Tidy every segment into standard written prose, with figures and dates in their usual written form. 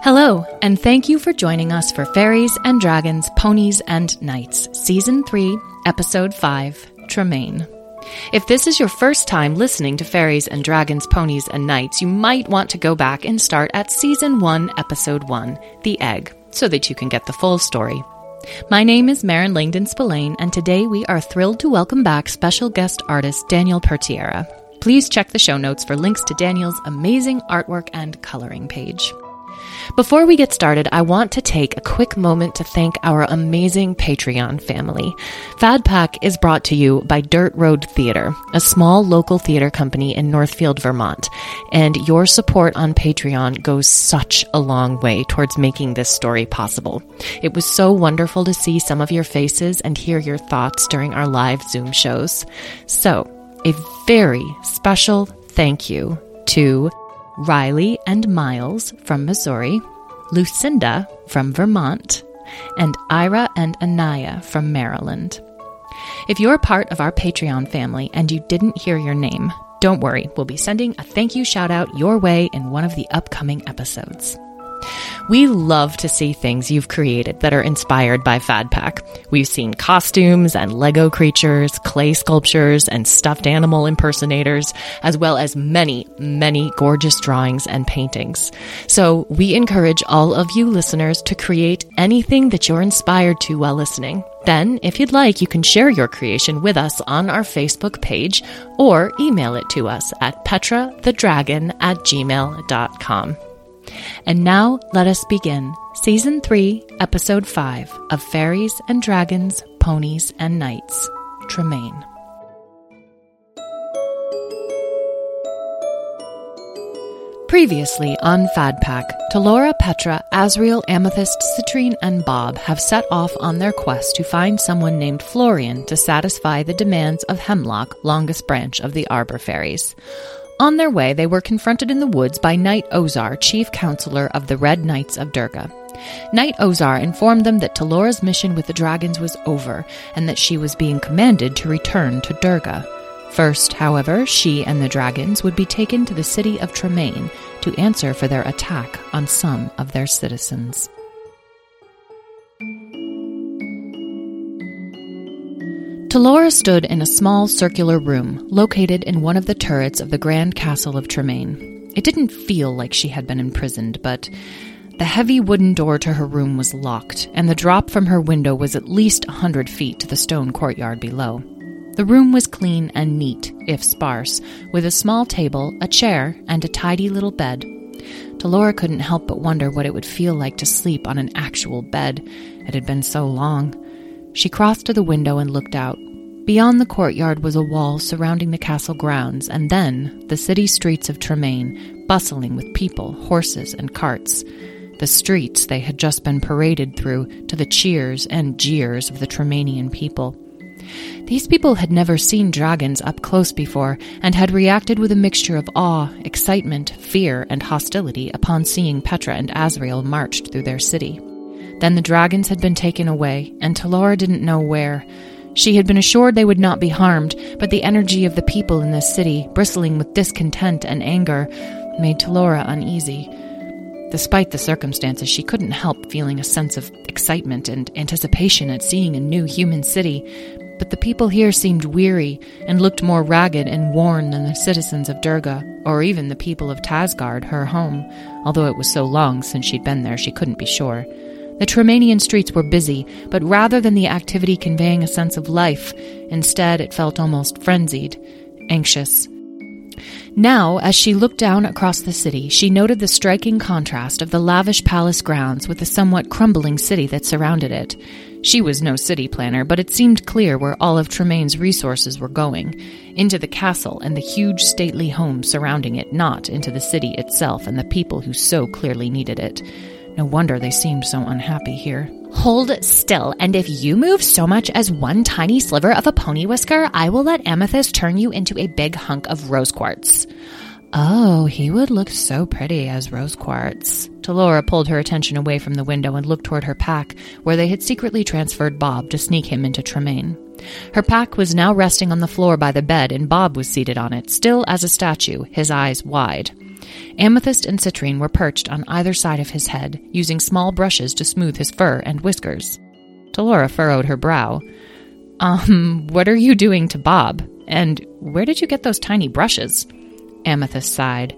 Hello, and thank you for joining us for Fairies and Dragons, Ponies and Knights, Season 3, Episode 5, Tremaine. If this is your first time listening to Fairies and Dragons, Ponies and Knights, you might want to go back and start at Season 1, Episode 1, The Egg, so that you can get the full story. My name is Maren Langdon-Spillane, and today we are thrilled to welcome back special guest artist Daniel Pertiera. Please check the show notes for links to Daniel's amazing artwork and coloring page. Before we get started, I want to take a quick moment to thank our amazing Patreon family. Fad Pack is brought to you by Dirt Road Theater, a small local theater company in Northfield, Vermont, and your support on Patreon goes such a long way towards making this story possible. It was so wonderful to see some of your faces and hear your thoughts during our live Zoom shows. So, a very special thank you to Riley and Miles from Missouri, Lucinda from Vermont, and Ira and Anaya from Maryland. If you're part of our Patreon family and you didn't hear your name, don't worry, we'll be sending a thank you shout out your way in one of the upcoming episodes. We love to see things you've created that are inspired by Fad Pack. We've seen costumes and Lego creatures, clay sculptures, and stuffed animal impersonators, as well as many, many gorgeous drawings and paintings. So we encourage all of you listeners to create anything that you're inspired to while listening. Then, if you'd like, you can share your creation with us on our Facebook page or email it to us at petrathedragon@gmail.com. And now, let us begin Season 3, Episode 5 of Fairies and Dragons, Ponies and Knights, Tremaine. Previously on Fad Pack, Talora, Petra, Azriel, Amethyst, Citrine, and Bob have set off on their quest to find someone named Florian to satisfy the demands of Hemlock, longest branch of the Arbor Fairies. On their way, they were confronted in the woods by Knight Ozar, chief counselor of the Red Knights of Durga. Knight Ozar informed them that Talora's mission with the dragons was over, and that she was being commanded to return to Durga. First, however, she and the dragons would be taken to the city of Tremaine to answer for their attack on some of their citizens. Talora stood in a small circular room located in one of the turrets of the Grand Castle of Tremaine. It didn't feel like she had been imprisoned, but the heavy wooden door to her room was locked, and the drop from her window was at least 100 feet to the stone courtyard below. The room was clean and neat, if sparse, with a small table, a chair, and a tidy little bed. Talora couldn't help but wonder what it would feel like to sleep on an actual bed. It had been so long. She crossed to the window and looked out. Beyond the courtyard was a wall surrounding the castle grounds, and then the city streets of Tremaine, bustling with people, horses, and carts. The streets they had just been paraded through to the cheers and jeers of the Tremainian people. These people had never seen dragons up close before, and had reacted with a mixture of awe, excitement, fear, and hostility upon seeing Petra and Azriel marched through their city. Then the dragons had been taken away, and Talora didn't know where. She had been assured they would not be harmed, but the energy of the people in this city, bristling with discontent and anger, made Talora uneasy. Despite the circumstances, she couldn't help feeling a sense of excitement and anticipation at seeing a new human city. But the people here seemed weary and looked more ragged and worn than the citizens of Durga, or even the people of Tasgard, her home, although it was so long since she'd been there she couldn't be sure. The Tremainian streets were busy, but rather than the activity conveying a sense of life, instead it felt almost frenzied, anxious. Now, as she looked down across the city, she noted the striking contrast of the lavish palace grounds with the somewhat crumbling city that surrounded it. She was no city planner, but it seemed clear where all of Tremaine's resources were going, into the castle and the huge stately homes surrounding it, not into the city itself and the people who so clearly needed it. No wonder they seemed so unhappy here. Hold still, and if you move so much as one tiny sliver of a pony whisker, I will let Amethyst turn you into a big hunk of rose quartz. Oh, he would look so pretty as rose quartz. Talora pulled her attention away from the window and looked toward her pack, where they had secretly transferred Bob to sneak him into Tremaine. Her pack was now resting on the floor by the bed, and Bob was seated on it, still as a statue, his eyes wide. Amethyst and Citrine were perched on either side of his head, using small brushes to smooth his fur and whiskers. Talora furrowed her brow. What are you doing to Bob? And where did you get those tiny brushes? Amethyst sighed.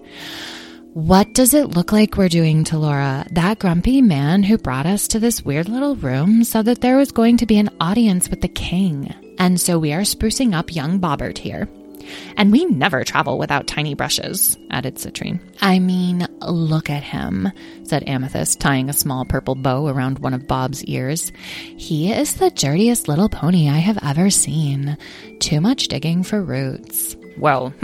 What does it look like we're doing, Talora? That grumpy man who brought us to this weird little room said that there was going to be an audience with the king. And so we are sprucing up young Bobbert here. And we never travel without tiny brushes, added Citrine. I mean, look at him, said Amethyst, tying a small purple bow around one of Bob's ears. He is the dirtiest little pony I have ever seen. Too much digging for roots. Well,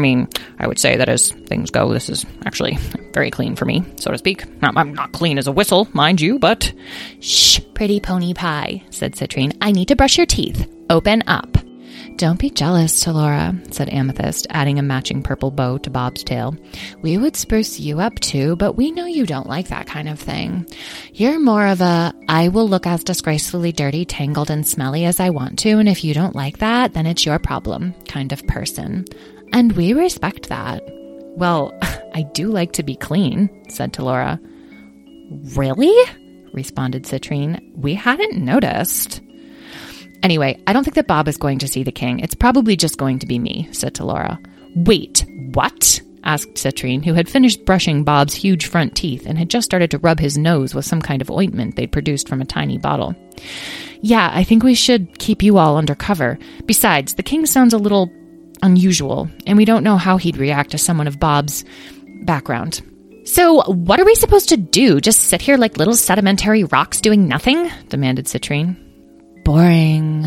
I would say that as things go, this is actually very clean for me, so to speak. I'm not clean as a whistle, mind you, but... Shh, pretty pony pie, said Citrine. I need to brush your teeth. Open up. Don't be jealous, Talora, said Amethyst, adding a matching purple bow to Bob's tail. We would spruce you up too, but we know you don't like that kind of thing. You're more of a, I will look as disgracefully dirty, tangled, and smelly as I want to, and if you don't like that, then it's your problem kind of person. And we respect that. Well, I do like to be clean, said Talora. Really? Responded Citrine. We hadn't noticed. Anyway, I don't think that Bob is going to see the king. It's probably just going to be me, said Talora. Wait, what? Asked Citrine, who had finished brushing Bob's huge front teeth and had just started to rub his nose with some kind of ointment they'd produced from a tiny bottle. Yeah, I think we should keep you all under cover. Besides, the king sounds a little unusual, and we don't know how he'd react to someone of Bob's background. So what are we supposed to do? Just sit here like little sedimentary rocks doing nothing? Demanded Citrine. Boring.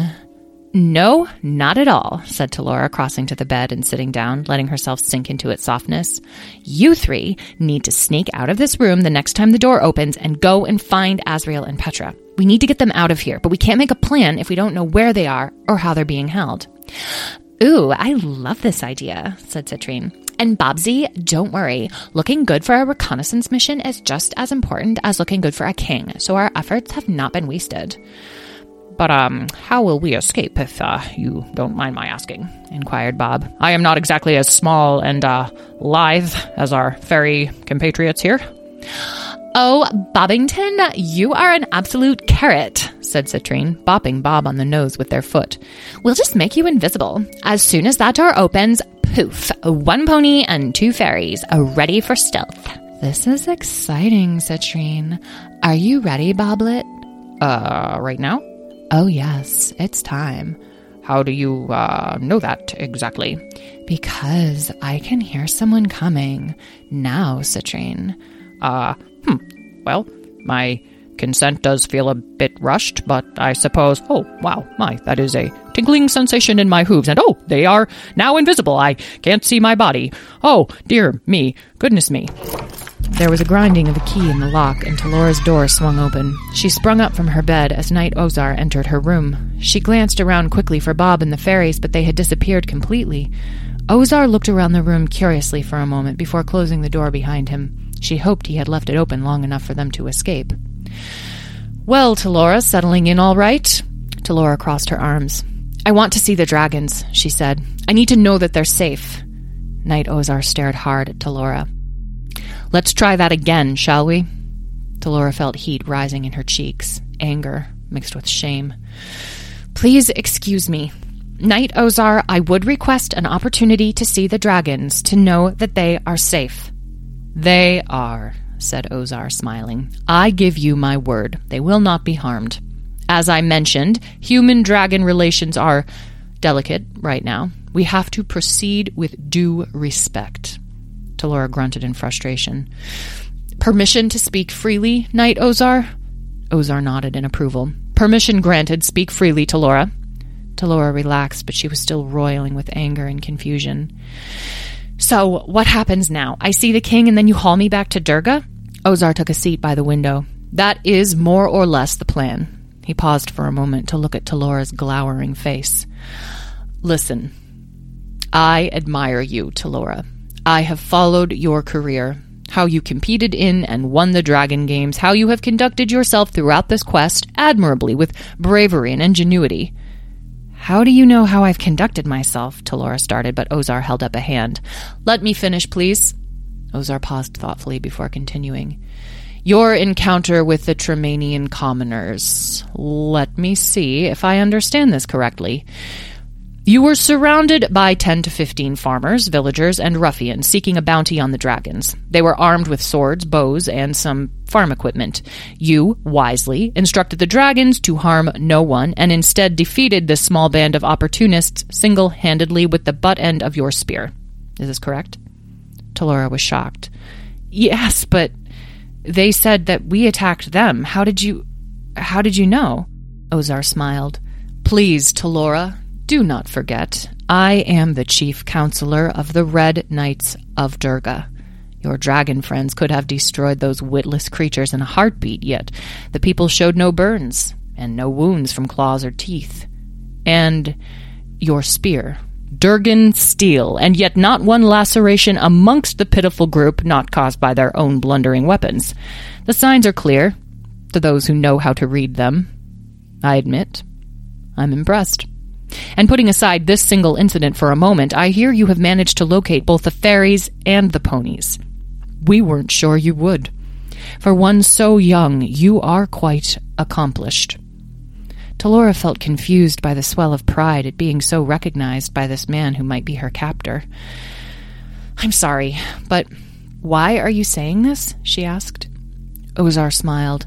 No, not at all, said Talora, crossing to the bed and sitting down, letting herself sink into its softness. You three need to sneak out of this room the next time the door opens and go and find Azriel and Petra. We need to get them out of here, but we can't make a plan if we don't know where they are or how they're being held. Ooh, I love this idea, said Citrine. And Bobsy, don't worry. Looking good for a reconnaissance mission is just as important as looking good for a king, so our efforts have not been wasted. But, how will we escape if, you don't mind my asking? Inquired Bob. I am not exactly as small and, lithe as our fairy compatriots here. Oh, Bobbington, you are an absolute carrot, said Citrine, bopping Bob on the nose with their foot. We'll just make you invisible. As soon as that door opens, poof, 1 pony and 2 fairies, ready for stealth. This is exciting, Citrine. Are you ready, Boblet? Right now? Oh, yes, it's time. How do you, know that exactly? Because I can hear someone coming. Now, Citrine. Well, my consent does feel a bit rushed, but I suppose... Oh, wow, that is a tingling sensation in my hooves, and oh, they are now invisible. I can't see my body. Oh, dear me, goodness me. There was a grinding of a key in the lock, and Talora's door swung open. She sprung up from her bed as Knight Ozar entered her room. She glanced around quickly for Bob and the fairies, but they had disappeared completely. Ozar looked around the room curiously for a moment before closing the door behind him. She hoped he had left it open long enough for them to escape. Well, Talora, settling in all right? Talora crossed her arms. I want to see the dragons, she said. I need to know that they're safe. Knight Ozar stared hard at Talora. Let's try that again, shall we? Talora felt heat rising in her cheeks, anger mixed with shame. Please excuse me. Knight Ozar, I would request an opportunity to see the dragons, to know that they are safe. They are, said Ozar, smiling. I give you my word. They will not be harmed. As I mentioned, human-dragon relations are delicate right now. We have to proceed with due respect. Talora grunted in frustration. Permission to speak freely, Knight Ozar? Ozar nodded in approval. Permission granted. Speak freely, Talora. Talora relaxed, but she was still roiling with anger and confusion. So, what happens now? I see the king and then you haul me back to Durga? Ozar took a seat by the window. That is more or less the plan. He paused for a moment to look at Talora's glowering face. Listen, I admire you, Talora. I have followed your career, how you competed in and won the Dragon Games, how you have conducted yourself throughout this quest admirably with bravery and ingenuity. How do you know how I've conducted myself? Talora started, but Ozar held up a hand. Let me finish, please. Ozar paused thoughtfully before continuing. Your encounter with the Tremanian commoners. Let me see if I understand this correctly. You were surrounded by 10 to 15 farmers, villagers, and ruffians seeking a bounty on the dragons. They were armed with swords, bows, and some farm equipment. You, wisely, instructed the dragons to harm no one and instead defeated this small band of opportunists single-handedly with the butt end of your spear. Is this correct? Talora was shocked. Yes, but they said that we attacked them. How did you know? Ozar smiled. Please, Talora, do not forget, I am the chief counselor of the Red Knights of Durga. Your dragon friends could have destroyed those witless creatures in a heartbeat, yet the people showed no burns and no wounds from claws or teeth. And your spear, Durgan steel, and yet not one laceration amongst the pitiful group not caused by their own blundering weapons. The signs are clear, to those who know how to read them. I admit, I'm impressed. And putting aside this single incident for a moment, I hear you have managed to locate both the fairies and the ponies. We weren't sure you would. For one so young, you are quite accomplished. Talora felt confused by the swell of pride at being so recognized by this man who might be her captor. I'm sorry, but why are you saying this? She asked. Ozar smiled.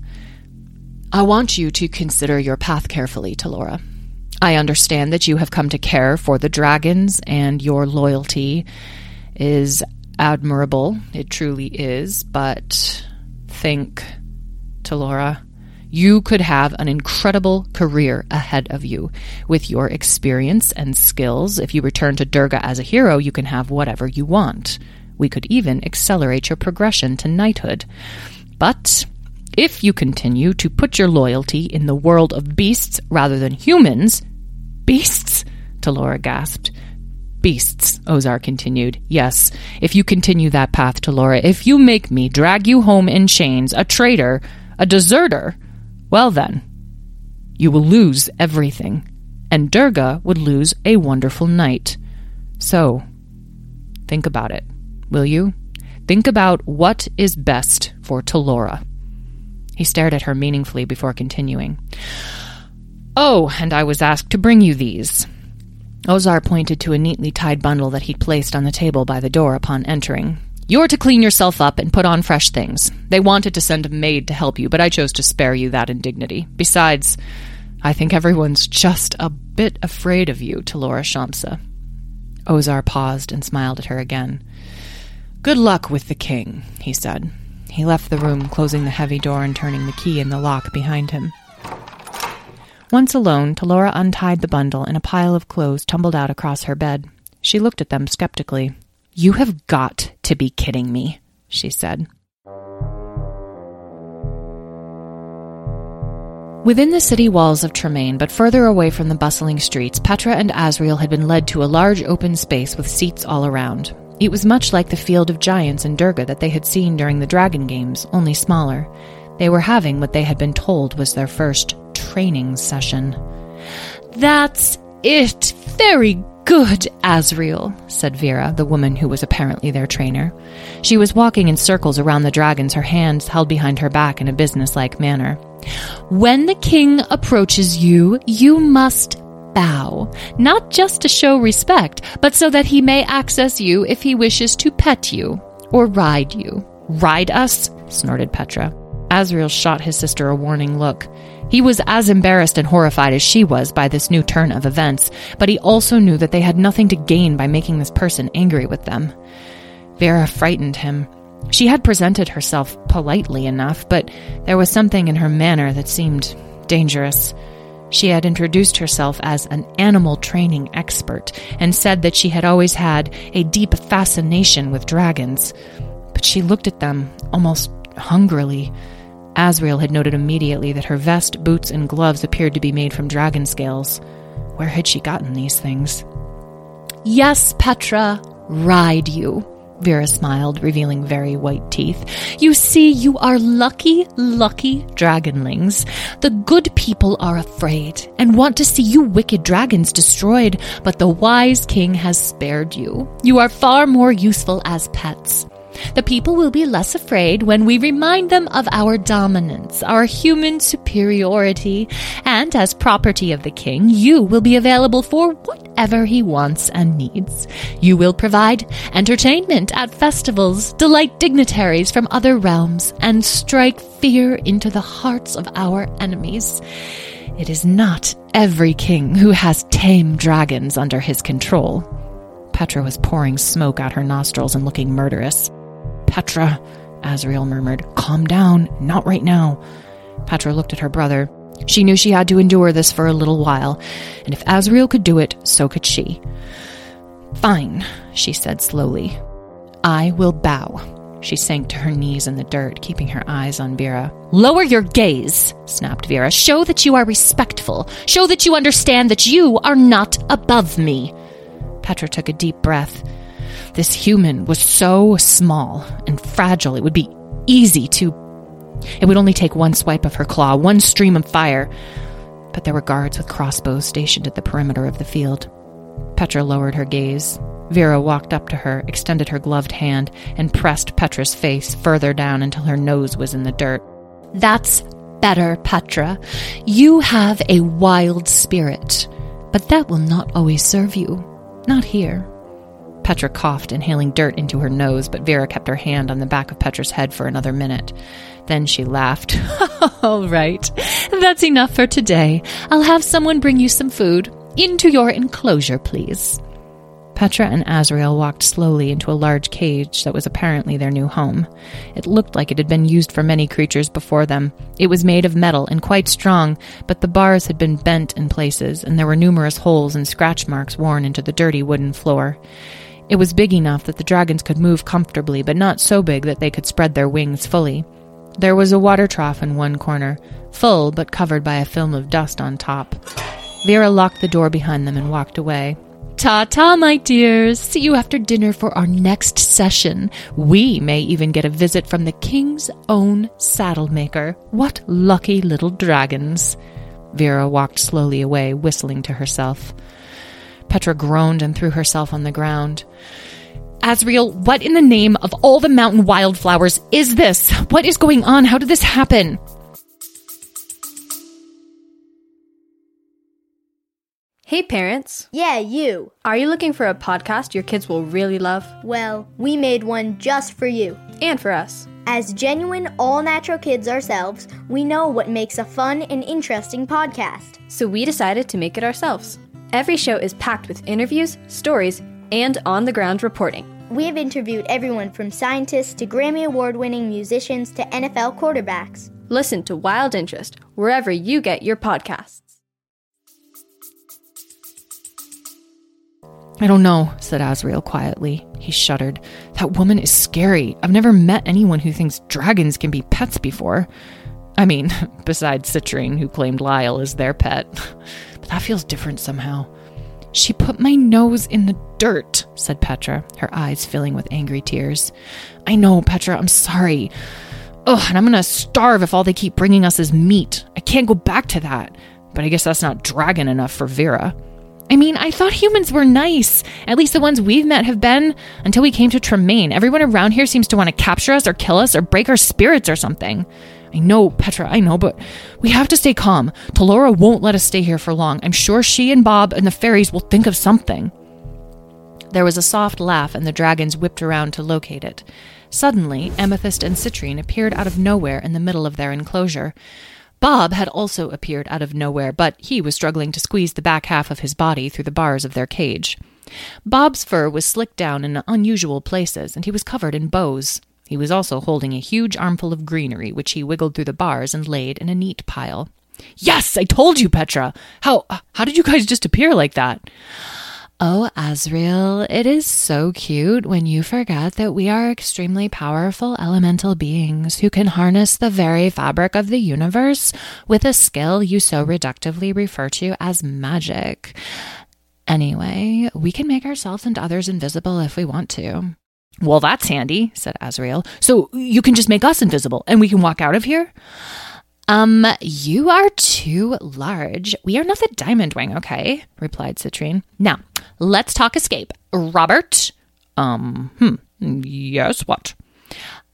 I want you to consider your path carefully, Talora. I understand that you have come to care for the dragons, and your loyalty is admirable. It truly is, but think, Talora, you could have an incredible career ahead of you. With your experience and skills, if you return to Durga as a hero, you can have whatever you want. We could even accelerate your progression to knighthood. But if you continue to put your loyalty in the world of beasts rather than humans... Beasts? Talora gasped. Beasts, Ozar continued. Yes, if you continue that path, Talora, if you make me drag you home in chains, a traitor, a deserter, well then, you will lose everything, and Durga would lose a wonderful knight. So, think about it, will you? Think about what is best for Talora. He stared at her meaningfully before continuing. Oh, and I was asked to bring you these. Ozar pointed to a neatly tied bundle that he'd placed on the table by the door upon entering. You're to clean yourself up and put on fresh things. They wanted to send a maid to help you, but I chose to spare you that indignity. Besides, I think everyone's just a bit afraid of you, Talora Shamsa. Ozar paused and smiled at her again. Good luck with the king, he said. He left the room, closing the heavy door and turning the key in the lock behind him. Once alone, Talora untied the bundle and a pile of clothes tumbled out across her bed. She looked at them skeptically. You have got to be kidding me, she said. Within the city walls of Tremaine, but further away from the bustling streets, Petra and Asriel had been led to a large open space with seats all around. It was much like the Field of Giants in Durga that they had seen during the Dragon Games, only smaller. They were having what they had been told was their first training session. That's it. Very good, Asriel, said Vera, the woman who was apparently their trainer. She was walking in circles around the dragons, her hands held behind her back in a businesslike manner. When the king approaches you, you must bow, not just to show respect, but so that he may access you if he wishes to pet you or ride you. Ride us? Snorted Petra. Asriel shot his sister a warning look. He was as embarrassed and horrified as she was by this new turn of events, but he also knew that they had nothing to gain by making this person angry with them. Vera frightened him. She had presented herself politely enough, but there was something in her manner that seemed dangerous. She had introduced herself as an animal training expert and said that she had always had a deep fascination with dragons. But she looked at them almost hungrily. Asriel had noted immediately that her vest, boots, and gloves appeared to be made from dragon scales. Where had she gotten these things? Yes, Petra, ride you, Vera smiled, revealing very white teeth. You see, you are lucky dragonlings. The good people are afraid and want to see you wicked dragons destroyed, but the wise king has spared you. You are far more useful as pets. The people will be less afraid when we remind them of our dominance, our human superiority, and as property of the king, you will be available for whatever he wants and needs. You will provide entertainment at festivals, delight dignitaries from other realms, and strike fear into the hearts of our enemies. It is not every king who has tame dragons under his control. Petra was pouring smoke out her nostrils and looking murderous. Petra, Azriel murmured, calm down, not right now. Petra looked at her brother. She knew she had to endure this for a little while, and if Azriel could do it, so could she. Fine, she said slowly. I will bow. She sank to her knees in the dirt, keeping her eyes on Vera. Lower your gaze, snapped Vera. Show that you are respectful. Show that you understand that you are not above me. Petra took a deep breath. This human was so small and fragile, it would be easy to... It would only take one swipe of her claw, one stream of fire. But there were guards with crossbows stationed at the perimeter of the field. Petra lowered her gaze. Vera walked up to her, extended her gloved hand, and pressed Petra's face further down until her nose was in the dirt. That's better, Petra. You have a wild spirit, but that will not always serve you. Not here. Petra coughed, inhaling dirt into her nose, but Vera kept her hand on the back of Petra's head for another minute. Then she laughed. All right, that's enough for today. I'll have someone bring you some food. Into your enclosure, please. Petra and Azriel walked slowly into a large cage that was apparently their new home. It looked like it had been used for many creatures before them. It was made of metal and quite strong, but the bars had been bent in places, and there were numerous holes and scratch marks worn into the dirty wooden floor. It was big enough that the dragons could move comfortably, but not so big that they could spread their wings fully. There was a water trough in one corner, full but covered by a film of dust on top. Vera locked the door behind them and walked away. Ta-ta, my dears. See you after dinner for our next session. We may even get a visit from the king's own saddle maker. What lucky little dragons. Vera walked slowly away, whistling to herself. Petra groaned and threw herself on the ground. Azriel, what in the name of all the mountain wildflowers is this? What is going on? How did this happen? Hey parents. Yeah, you. Are you looking for a podcast your kids will really love? Well, we made one just for you. And for us. As genuine, all-natural kids ourselves, we know what makes a fun and interesting podcast. So we decided to make it ourselves. Every show is packed with interviews, stories, and on-the-ground reporting. We have interviewed everyone from scientists to Grammy Award-winning musicians to NFL quarterbacks. Listen to Wild Interest wherever you get your podcasts. I don't know, said Azriel quietly. He shuddered. That woman is scary. I've never met anyone who thinks dragons can be pets before. I mean, besides Citrine, who claimed Lyle as their pet. But that feels different somehow. She put my nose in the dirt, said Petra, her eyes filling with angry tears. I know, Petra, I'm sorry. Ugh, and I'm gonna starve if all they keep bringing us is meat. I can't go back to that. But I guess that's not dragon enough for Vera. I mean, I thought humans were nice. At least the ones we've met have been, until we came to Tremaine. Everyone around here seems to want to capture us or kill us or break our spirits or something. I know, Petra, I know, but we have to stay calm. Talora won't let us stay here for long. I'm sure she and Bob and the fairies will think of something. There was a soft laugh, and the dragons whipped around to locate it. Suddenly, Amethyst and Citrine appeared out of nowhere in the middle of their enclosure. Bob had also appeared out of nowhere, but he was struggling to squeeze the back half of his body through the bars of their cage. Bob's fur was slicked down in unusual places, and he was covered in bows. He was also holding a huge armful of greenery, which he wiggled through the bars and laid in a neat pile. Yes, I told you, Petra! How did you guys just appear like that? Oh, Azriel, it is so cute when you forget that we are extremely powerful elemental beings who can harness the very fabric of the universe with a skill you so reductively refer to as magic. Anyway, we can make ourselves and others invisible if we want to. Well, that's handy, said Azriel. So you can just make us invisible and we can walk out of here? You are too large. We are not the Diamond Wing, okay? Replied Citrine. Now, let's talk escape. Robert? Yes, what?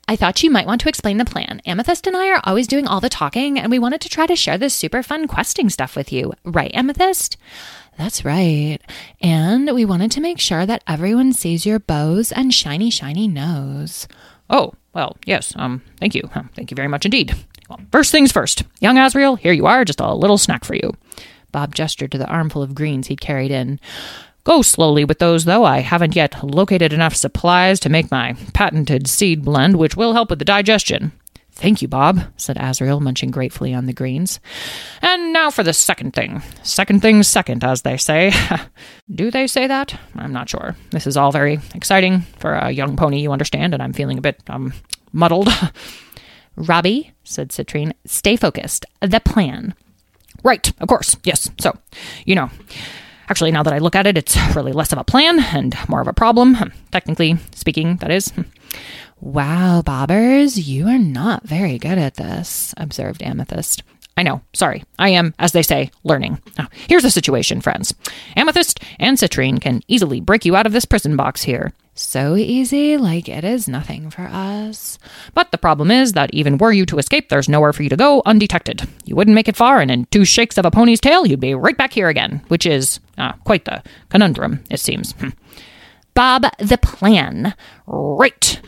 I thought you might want to explain the plan. Amethyst and I are always doing all the talking, and we wanted to try to share this super fun questing stuff with you. Right, Amethyst? That's right. And we wanted to make sure that everyone sees your bows and shiny, shiny nose. Oh, well, yes, thank you. Thank you very much indeed. Well, first things first. Young Asriel, here you are, just a little snack for you. Bob gestured to the armful of greens he'd carried in. Go slowly with those, though. I haven't yet located enough supplies to make my patented seed blend, which will help with the digestion. Thank you, Bob, said Asriel, munching gratefully on the greens. And now for the second thing. Second thing's second, as they say. Do they say that? I'm not sure. This is all very exciting for a young pony, you understand, and I'm feeling a bit, muddled. Robbie, said Citrine, stay focused. The plan. Right, of course, yes. So, actually, now that I look at it, it's really less of a plan and more of a problem. Technically speaking, that is. Wow, Bobbers, you are not very good at this, observed Amethyst. I know, sorry. I am, as they say, learning. Now, here's the situation, friends. Amethyst and Citrine can easily break you out of this prison box here. So easy, like it is nothing for us. But the problem is that even were you to escape, there's nowhere for you to go undetected. You wouldn't make it far, and in 2 shakes of a pony's tail, you'd be right back here again, which is quite the conundrum, it seems. Bob, the plan. Right.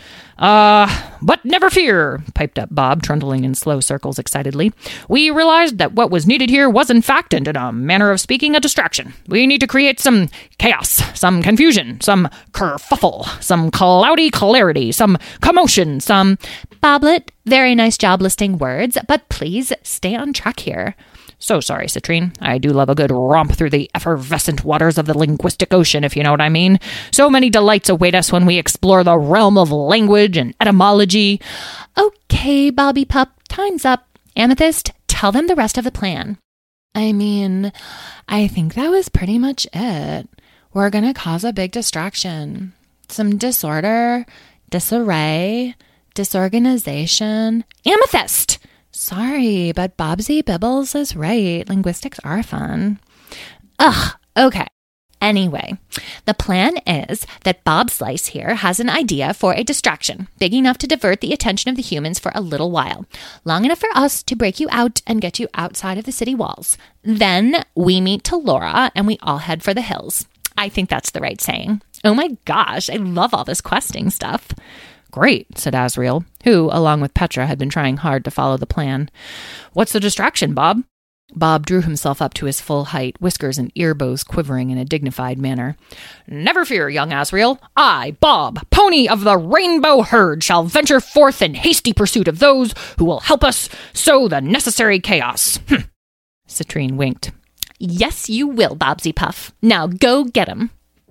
But never fear, piped up Bob, trundling in slow circles excitedly. We realized that what was needed here was, in fact, and in a manner of speaking, a distraction. We need to create some chaos, some confusion, some kerfuffle, some cloudy clarity, some commotion, some... Boblet, very nice job listing words, but please stay on track here. So sorry, Citrine. I do love a good romp through the effervescent waters of the linguistic ocean, if you know what I mean. So many delights await us when we explore the realm of language and etymology. Okay, Bobby Pup, time's up. Amethyst, tell them the rest of the plan. I mean, I think that was pretty much it. We're going to cause a big distraction. Some disorder, disarray, disorganization. Amethyst! Sorry, but Bobsy Bibbles is right. Linguistics are fun. Ugh, okay. Anyway, the plan is that Bob Slice here has an idea for a distraction, big enough to divert the attention of the humans for a little while, long enough for us to break you out and get you outside of the city walls. Then we meet Talora and we all head for the hills. I think that's the right saying. Oh my gosh, I love all this questing stuff. Great, said Asriel, who, along with Petra, had been trying hard to follow the plan. What's the distraction, Bob? Bob drew himself up to his full height, whiskers and ear bows quivering in a dignified manner. Never fear, young Asriel. I, Bob, pony of the rainbow herd, shall venture forth in hasty pursuit of those who will help us sow the necessary chaos. Citrine winked. Yes, you will, Bobsy Puff. Now go get 'em.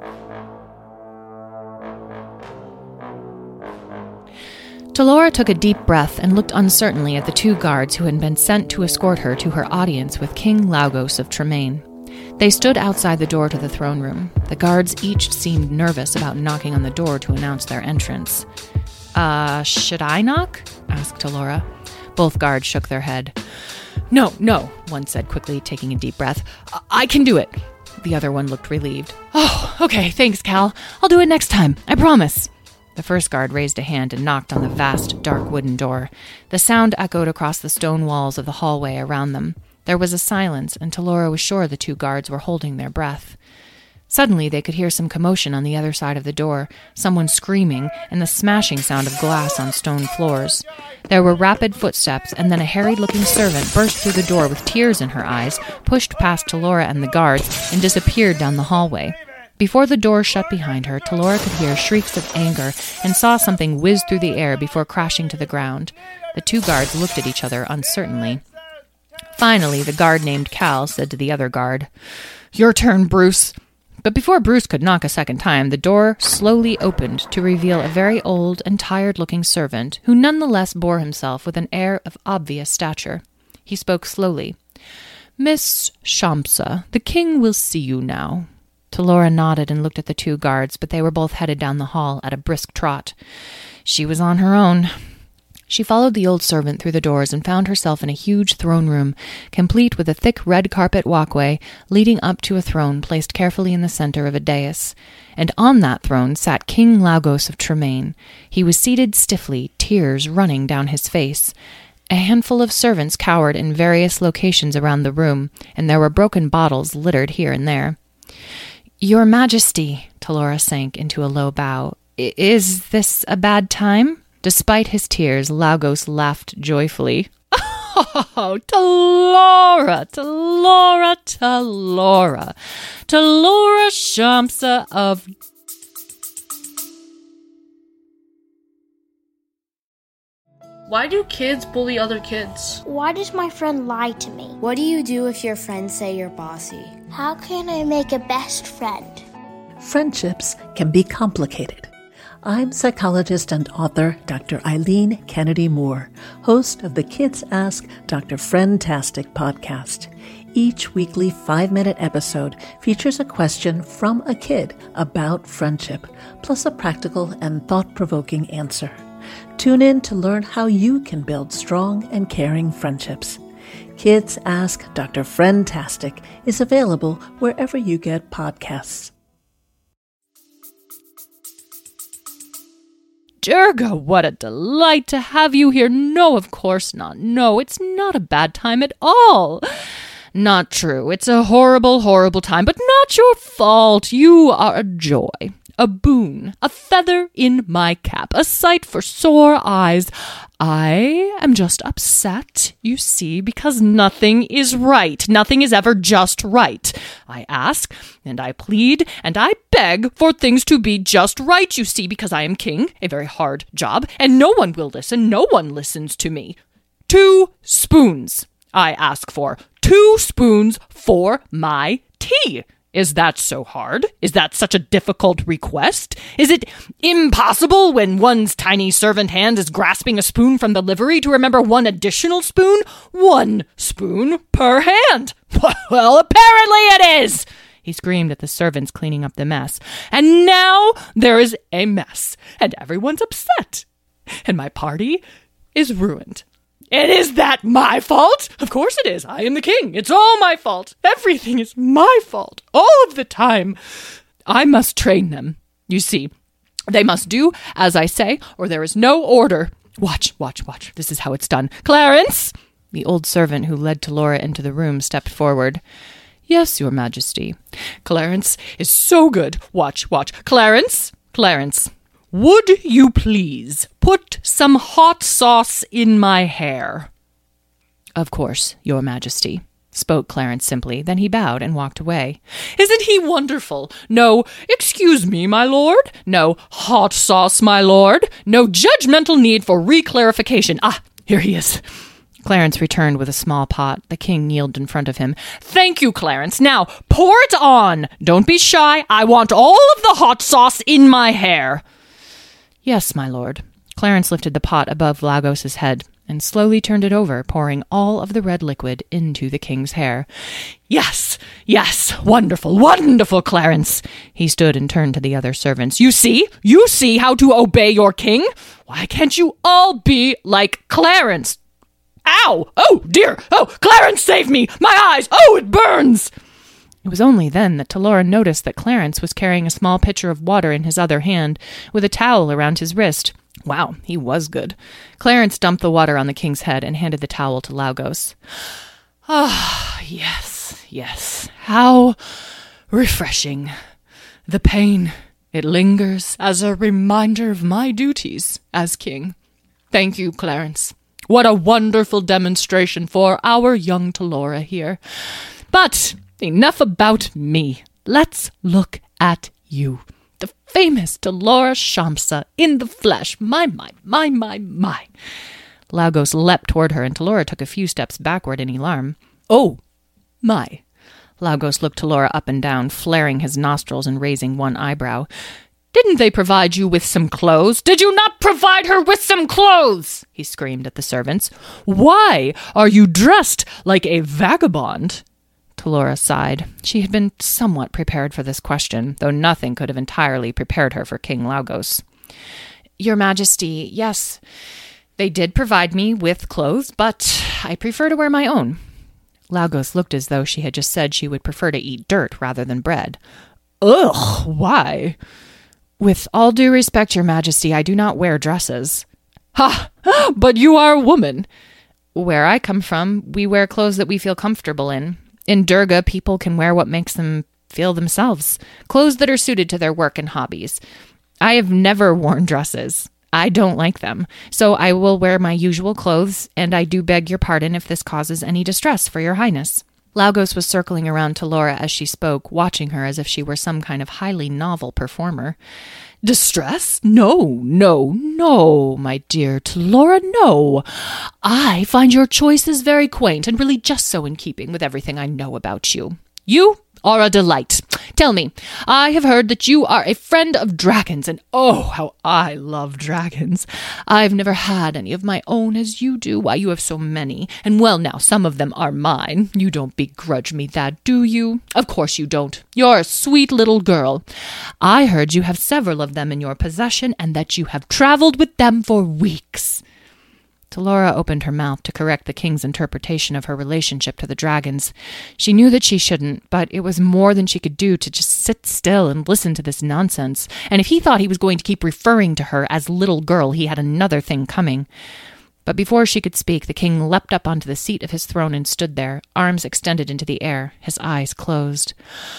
Talora took a deep breath and looked uncertainly at the 2 guards who had been sent to escort her to her audience with King Laogos of Tremaine. They stood outside the door to the throne room. The guards each seemed nervous about knocking on the door to announce their entrance. Should I knock? Asked Talora. Both guards shook their head. No, one said quickly, taking a deep breath. I can do it. The other one looked relieved. Oh, okay, thanks, Cal. I'll do it next time, I promise. The first guard raised a hand and knocked on the vast, dark wooden door. The sound echoed across the stone walls of the hallway around them. There was a silence, and Talora was sure the 2 guards were holding their breath. Suddenly, they could hear some commotion on the other side of the door, someone screaming, and the smashing sound of glass on stone floors. There were rapid footsteps, and then a harried-looking servant burst through the door with tears in her eyes, pushed past Talora and the guards, and disappeared down the hallway. Before the door shut behind her, Talora could hear shrieks of anger and saw something whiz through the air before crashing to the ground. The 2 guards looked at each other uncertainly. Finally, the guard named Cal said to the other guard, "Your turn, Bruce." But before Bruce could knock a second time, the door slowly opened to reveal a very old and tired-looking servant who nonetheless bore himself with an air of obvious stature. He spoke slowly. "Miss Shamsa, the king will see you now." Talora nodded and looked at the 2 guards, but they were both headed down the hall at a brisk trot. She was on her own. She followed the old servant through the doors and found herself in a huge throne room, complete with a thick red carpet walkway leading up to a throne placed carefully in the center of a dais. And on that throne sat King Laogos of Tremaine. He was seated stiffly, tears running down his face. A handful of servants cowered in various locations around the room, and there were broken bottles littered here and there. "Your Majesty," Talora sank into a low bow. "Is this a bad time?" Despite his tears, Laogos laughed joyfully. "Oh, Talora, Talora, Talora, Talora Shamsa of..." Why do kids bully other kids? Why does my friend lie to me? What do you do if your friends say you're bossy? How can I make a best friend? Friendships can be complicated. I'm psychologist and author Dr. Eileen Kennedy Moore, host of the Kids Ask Dr. Friendtastic podcast. Each weekly 5-minute episode features a question from a kid about friendship, plus a practical and thought-provoking answer. Tune in to learn how you can build strong and caring friendships. Kids Ask Dr. Friendtastic is available wherever you get podcasts. Durga, what a delight to have you here. No, of course not. No, it's not a bad time at all. Not true. It's a horrible, horrible time, but not your fault. You are a joy, a boon, a feather in my cap, a sight for sore eyes. I am just upset, you see, because nothing is right. Nothing is ever just right. I ask, and I plead, and I beg for things to be just right, you see, because I am king, a very hard job, and no one will listen. No one listens to me. 2 spoons, I ask for. 2 spoons for my tea. Is that so hard? Is that such a difficult request? Is it impossible when one's tiny servant hand is grasping a spoon from the livery to remember 1 additional spoon? 1 spoon per hand. Well, apparently it is, he screamed at the servants cleaning up the mess. And now there is a mess, and everyone's upset, and my party is ruined. And is that my fault? Of course it is. I am the king. It's all my fault. Everything is my fault. All of the time. I must train them. You see, they must do as I say, or there is no order. Watch, watch, watch. This is how it's done. Clarence! The old servant who led Talora into the room stepped forward. Yes, your majesty. Clarence is so good. Watch, watch. Clarence! Clarence! Would you please put some hot sauce in my hair? Of course, your majesty, spoke Clarence simply. Then he bowed and walked away. Isn't he wonderful? No, excuse me, my lord. No, hot sauce, my lord. No judgmental need for reclarification. Ah, here he is. Clarence returned with a small pot. The king kneeled in front of him. Thank you, Clarence. Now, pour it on. Don't be shy. I want all of the hot sauce in my hair. Yes, my lord. Clarence lifted the pot above Laogos's head and slowly turned it over, pouring all of the red liquid into the king's hair. Yes, yes, wonderful, wonderful, Clarence. He stood and turned to the other servants. You see how to obey your king? Why can't you all be like Clarence? Ow! Oh, dear! Oh, Clarence, save me! My eyes! Oh, it burns! It was only then that Talora noticed that Clarence was carrying a small pitcher of water in his other hand, with a towel around his wrist. Wow, he was good. Clarence dumped the water on the king's head and handed the towel to Laogos. Ah, yes, yes. How refreshing. The pain, it lingers as a reminder of my duties as king. Thank you, Clarence. What a wonderful demonstration for our young Talora here. But enough about me. Let's look at you. The famous Talora Shamsa in the flesh. My. Laogos leapt toward her, and Talora took a few steps backward in alarm. Oh, my. Laogos looked Talora up and down, flaring his nostrils and raising one eyebrow. Didn't they provide you with some clothes? Did you not provide her with some clothes? He screamed at the servants. Why are you dressed like a vagabond? Talora sighed. She had been somewhat prepared for this question, though nothing could have entirely prepared her for King Laogos. Your Majesty, yes, They did provide me with clothes, but I prefer to wear my own. Lagos looked as though she had just said she would prefer to eat dirt rather than bread. Ugh, why? With all due respect, Your Majesty, I do not wear dresses. Ha! But you are a woman. Where I come from, we wear clothes that we feel comfortable in. In Durga, people can wear what makes them feel themselves. Clothes that are suited to their work and hobbies. I have never worn dresses. I don't like them. So I will wear my usual clothes, and I do beg your pardon if this causes any distress for your highness. Lagos was circling around Talora as she spoke, watching her as if she were some kind of highly novel performer. Distress? No, my dear Talora, no. I find your choices very quaint and really just so in keeping with everything I know about you. You are a delight. Tell me, I have heard that you are a friend of dragons, and oh, how I love dragons. I've never had any of my own as you do. Why, you have so many. And well, now, some of them are mine. You don't begrudge me that, do you? Of course you don't. You're a sweet little girl. I heard you have several of them in your possession, and that you have traveled with them for weeks. Talora opened her mouth to correct the king's interpretation of her relationship to the dragons. She knew that she shouldn't, but it was more than she could do to just sit still and listen to this nonsense. And if he thought he was going to keep referring to her as little girl, he had another thing coming. But before she could speak, the king leapt up onto the seat of his throne and stood there, arms extended into the air, his eyes closed.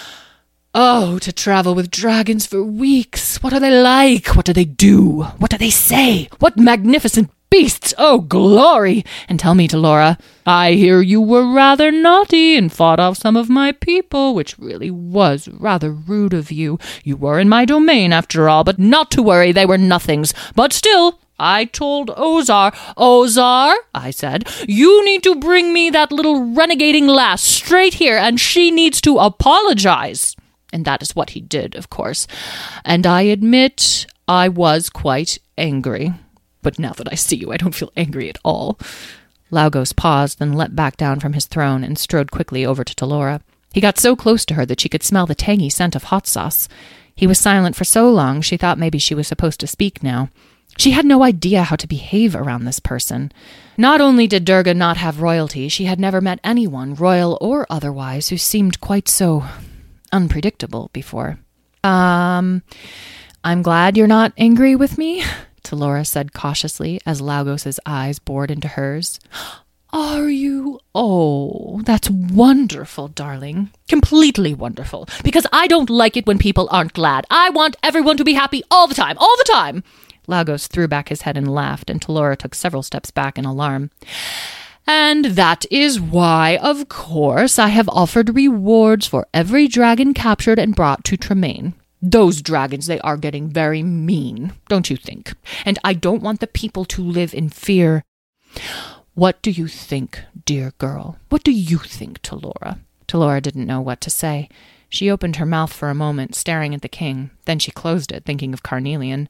Oh, to travel with dragons for weeks! What are they like? What do they do? What do they say? What magnificent beasts! Oh, glory! And tell me, Talora, I hear you were rather naughty and fought off some of my people, which really was rather rude of you. You were in my domain, after all, but not to worry, they were nothings. But still, I told Ozar, I said, you need to bring me that little renegading lass straight here, and she needs to apologize. And that is what he did, of course. And I admit I was quite angry. But now that I see you, I don't feel angry at all. Lagos paused, then leapt back down from his throne and strode quickly over to Talora. He got so close to her that she could smell the tangy scent of hot sauce. He was silent for so long, she thought maybe she was supposed to speak now. She had no idea how to behave around this person. Not only did Durga not have royalty, she had never met anyone, royal or otherwise, who seemed quite so unpredictable before. I'm glad you're not angry with me, Talora said cautiously as Lagos's eyes bored into hers. Are you? Oh, that's wonderful, darling. Completely wonderful. Because I don't like it when people aren't glad. I want everyone to be happy all the time. All the time. Lagos threw back his head and laughed, and Talora took several steps back in alarm. And that is why, of course, I have offered rewards for every dragon captured and brought to Tremaine. Those dragons, they are getting very mean, don't you think? And I don't want the people to live in fear. What do you think, dear girl? What do you think, Talora? Talora didn't know what to say. She opened her mouth for a moment, staring at the king. Then she closed it, thinking of Carnelian.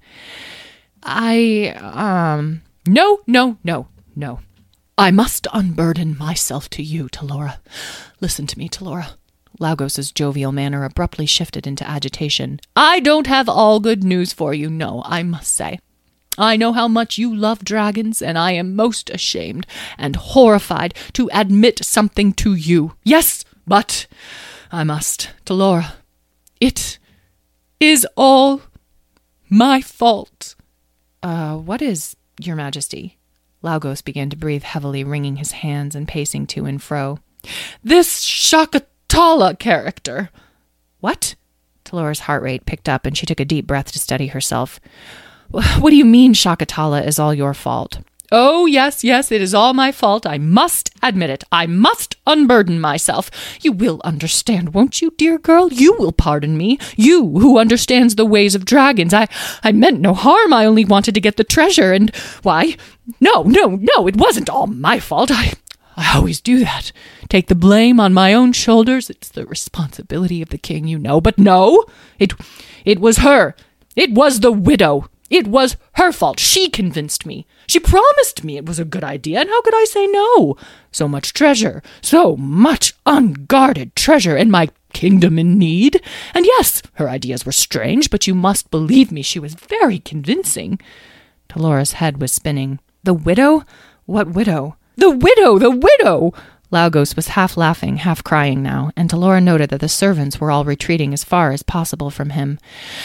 No. I must unburden myself to you, Talora. Listen to me, Talora. Lagos's jovial manner abruptly shifted into agitation. I don't have all good news for you, no, I must say. I know how much you love dragons, and I am most ashamed and horrified to admit something to you. Yes, but I must. Talora, it is all my fault. What is, Your Majesty? Lagos began to breathe heavily, wringing his hands and pacing to and fro. This Shakatala character. What? Talora's heart rate picked up, and she took a deep breath to steady herself. What do you mean Shakatala is all your fault? Oh, yes, it is all my fault. I must admit it. I must unburden myself. You will understand, won't you, dear girl? You will pardon me. You, who understands the ways of dragons. I meant no harm. I only wanted to get the treasure, and why? No, it wasn't all my fault. I always do that. Take the blame on my own shoulders. It's the responsibility of the king, you know. But no, it was her. It was the widow. It was her fault. She convinced me. She promised me it was a good idea, and how could I say no? So much treasure, so much unguarded treasure, and my kingdom in need. And yes, her ideas were strange, but you must believe me, she was very convincing. Talora's head was spinning. The widow? What widow? The widow! The widow! Lagos was half laughing, half crying now, and Talora noted that the servants were all retreating as far as possible from him.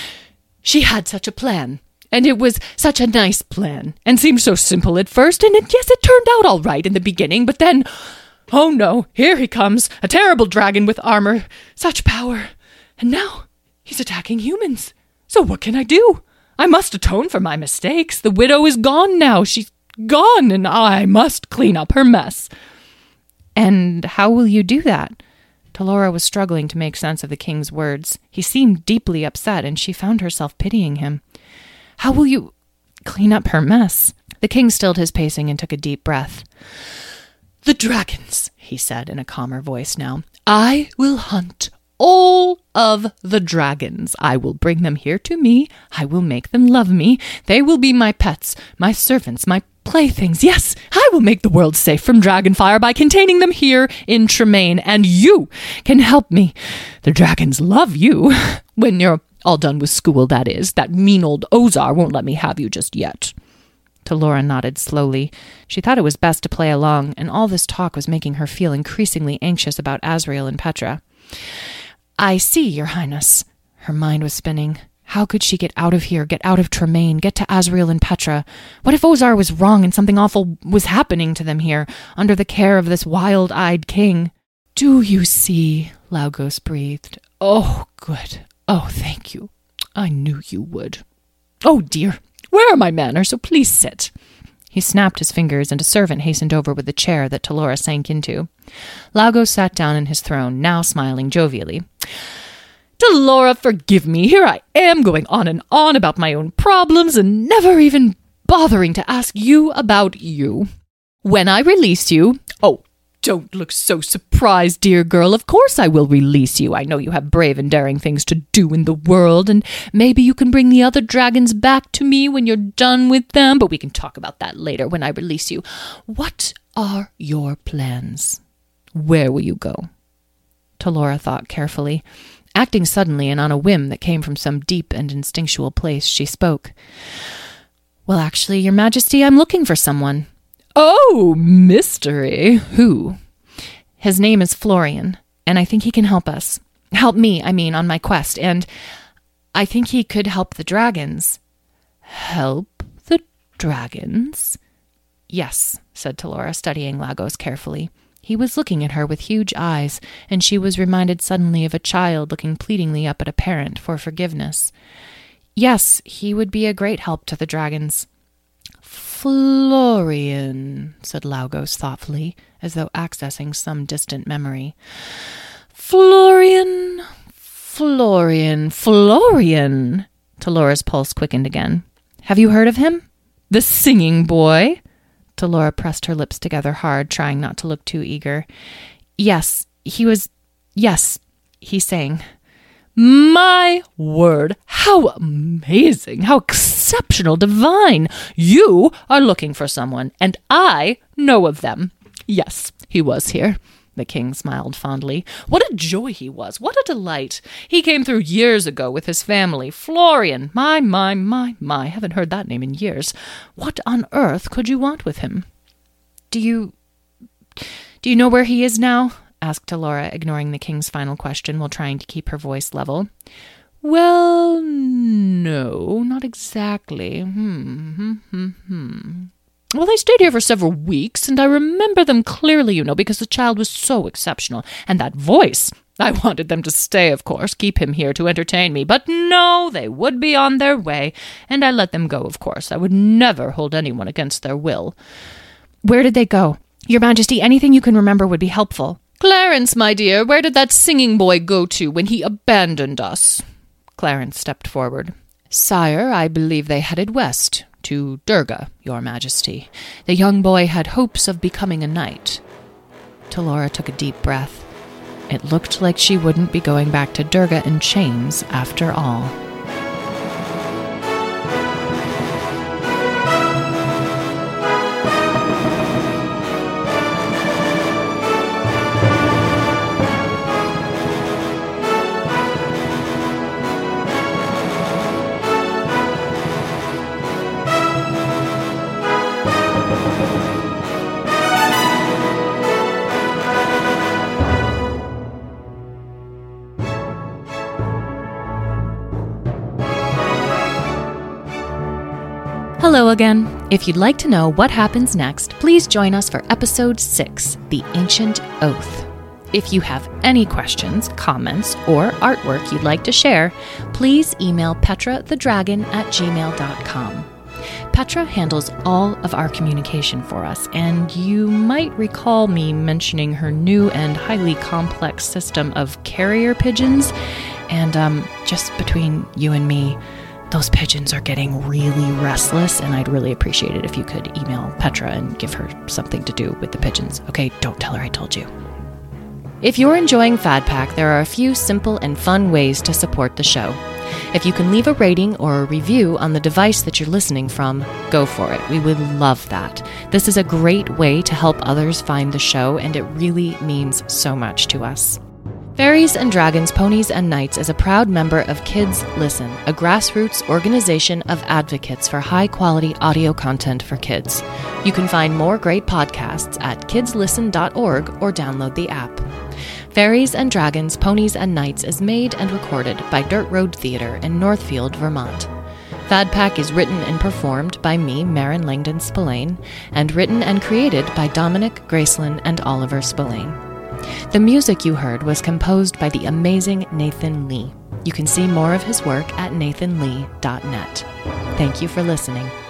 She had such a plan, and it was such a nice plan, and seemed so simple at first, and yes, it turned out all right in the beginning, but then, oh no, here he comes, a terrible dragon with armor, such power, and now he's attacking humans. So what can I do? I must atone for my mistakes. The widow is gone now. She's gone, and I must clean up her mess. And how will you do that? Talora was struggling to make sense of the king's words. He seemed deeply upset, and she found herself pitying him. How will you clean up her mess? The king stilled his pacing and took a deep breath. The dragons, he said in a calmer voice now. I will hunt all of the dragons. I will bring them here to me. I will make them love me. They will be my pets, my servants, my playthings. Yes, I will make the world safe from dragonfire by containing them here in Tremaine, and you can help me. The dragons love you. When you're all done with school, that is. That mean old Ozar won't let me have you just yet. Talora nodded slowly. She thought it was best to play along, and all this talk was making her feel increasingly anxious about Azriel and Petra. I see, Your Highness. Her mind was spinning. How could she get out of here, get out of Tremaine, get to Azriel and Petra? What if Ozar was wrong and something awful was happening to them here, under the care of this wild-eyed king? Do you see? Lagos breathed. Oh, good. Oh, thank you. I knew you would. Oh, dear. Where are my manners? So please sit. He snapped his fingers, and a servant hastened over with the chair that Talora sank into. Lagos sat down in his throne, now smiling jovially. Talora, forgive me. Here I am, going on and on about my own problems and never even bothering to ask you about you. When I release you... Oh, don't look so surprised, dear girl. Of course I will release you. I know you have brave and daring things to do in the world, and maybe you can bring the other dragons back to me when you're done with them, but we can talk about that later when I release you. What are your plans? Where will you go? Talora thought carefully. Acting suddenly and on a whim that came from some deep and instinctual place, she spoke. Well, actually, Your Majesty, I'm looking for someone. Oh, mystery. Who? His name is Florian, and I think he can help us. Help me, on my quest, and I think he could help the dragons. Help the dragons? Yes, said Talora, studying Lagos carefully. He was looking at her with huge eyes, and she was reminded suddenly of a child looking pleadingly up at a parent for forgiveness. Yes, he would be a great help to the dragons. Florian, said Lagos thoughtfully, as though accessing some distant memory. Florian. Talora's pulse quickened again. Have you heard of him? The singing boy? Talora pressed her lips together hard, trying not to look too eager. Yes, he sang. My word, how amazing, how exceptional, divine. You are looking for someone, and I know of them. Yes, he was here. The king smiled fondly. What a joy he was, what a delight. He came through years ago with his family. Florian, my, haven't heard that name in years. What on earth could you want with him? Do you know where he is now? Asked Talora, ignoring the king's final question while trying to keep her voice level. Well, no, not exactly. Well, they stayed here for several weeks, and I remember them clearly, because the child was so exceptional. And that voice! I wanted them to stay, of course, keep him here to entertain me. But no, they would be on their way, and I let them go, of course. I would never hold anyone against their will. Where did they go? Your Majesty, anything you can remember would be helpful. Clarence, my dear, where did that singing boy go to when he abandoned us? Clarence stepped forward. Sire, I believe they headed west, to Durga, Your Majesty. The young boy had hopes of becoming a knight. Talora took a deep breath. It looked like she wouldn't be going back to Durga in chains after all. Hello again. If you'd like to know what happens next, please join us for episode 6, The Ancient Oath. If you have any questions, comments, or artwork you'd like to share, please email petrathedragon@gmail.com. Petra handles all of our communication for us, and you might recall me mentioning her new and highly complex system of carrier pigeons. And just between you and me, those pigeons are getting really restless, and I'd really appreciate it if you could email Petra and give her something to do with the pigeons. Okay, don't tell her I told you. If you're enjoying FADPAC, there are a few simple and fun ways to support the show. If you can leave a rating or a review on the device that you're listening from, go for it. We would love that. This is a great way to help others find the show, and it really means so much to us. Fairies and Dragons, Ponies and Knights is a proud member of Kids Listen, a grassroots organization of advocates for high-quality audio content for kids. You can find more great podcasts at kidslisten.org or download the app. Fairies and Dragons, Ponies and Knights is made and recorded by Dirt Road Theatre in Northfield, Vermont. FADPAC is written and performed by me, Maren Langdon Spillane, and written and created by Dominic Graceland and Oliver Spillane. The music you heard was composed by the amazing Nathan Lee. You can see more of his work at nathanlee.net. Thank you for listening.